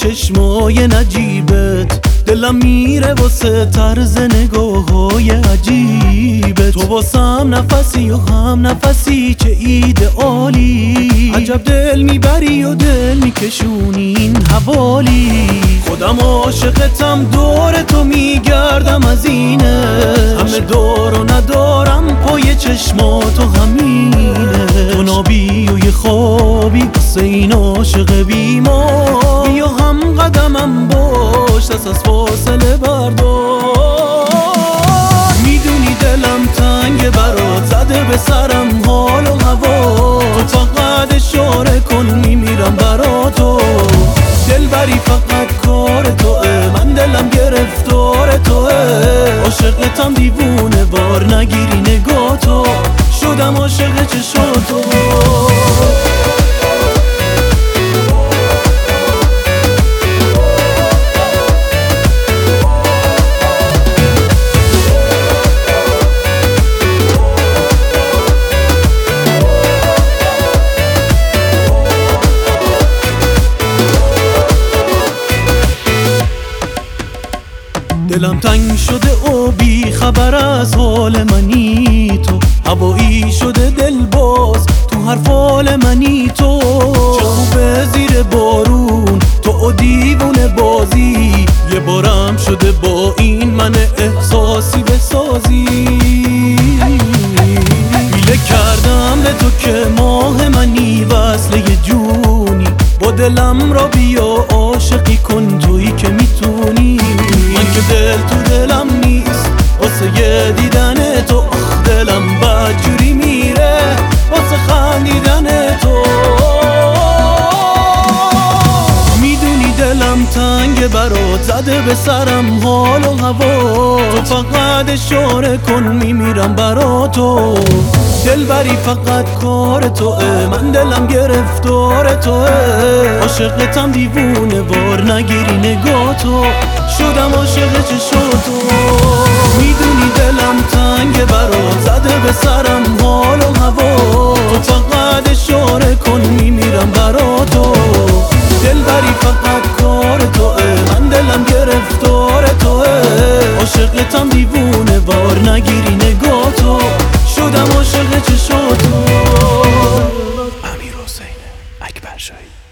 چشمای نجیبت، دلم میره واسه طرز نگاههای عجیبت. تو واسم نفسی و هم نفسی، چه ایدئالی، عجب دل میبری و دل میکشونی این حوالی. خودم عاشقتم، دور تو میگردم از اینه، همه دور و ندارم پای چشماتو همینه. تو نابی و یه خوابی واسه این عاشق بیمار، بیا هم قدمم باش دست از فاصله بردار. میدونی دلم تنگ برات، زده به سرم حال و هوا، تو فقط اشاره کن میمیرم براتو. دلبری فقط کار توه، من دلم گرفتار توه، عاشقتم دیوونه وار نگیری نگاتو، شدم عاشق چشاتو. دلم تنگ شده و بی خبر از حال منی تو، هوایی شده دل باز تو هر فال منی تو. چه خوبه زیر بارون تو و دیوونه بازی، یه بارم شده با این من احساسی بسازی. بیله کردم به تو که ماه منی وصله جونی، با دلم را بیا عاشقی کن تویی که میتونی. من که دل تو دلم نیست واسه یه دیدن تو، آخ دلم بدجوری میره واسه خندیدن تو. میدونی دلم تنگ برات، زده به سرم حال و هوا، تو فقط اشاره کن میمیرم براتو. دلبری فقط کار توه، من دلم گرفتار توه، عاشقتم دیوونه وار نگیری نگاتو، شدم عاشق چشاتو. میدونی دلم تنگ برات، زده به سرم حال و هوا، تو فقط اشاره کن میمیرم براتو. دلبری فقط کار توه، من دلم گرفتار توه، عاشقتم دیوونه وار نگیری نگاتو، شدم عاشق چشاتو. امیر حسین اکبر شاهی.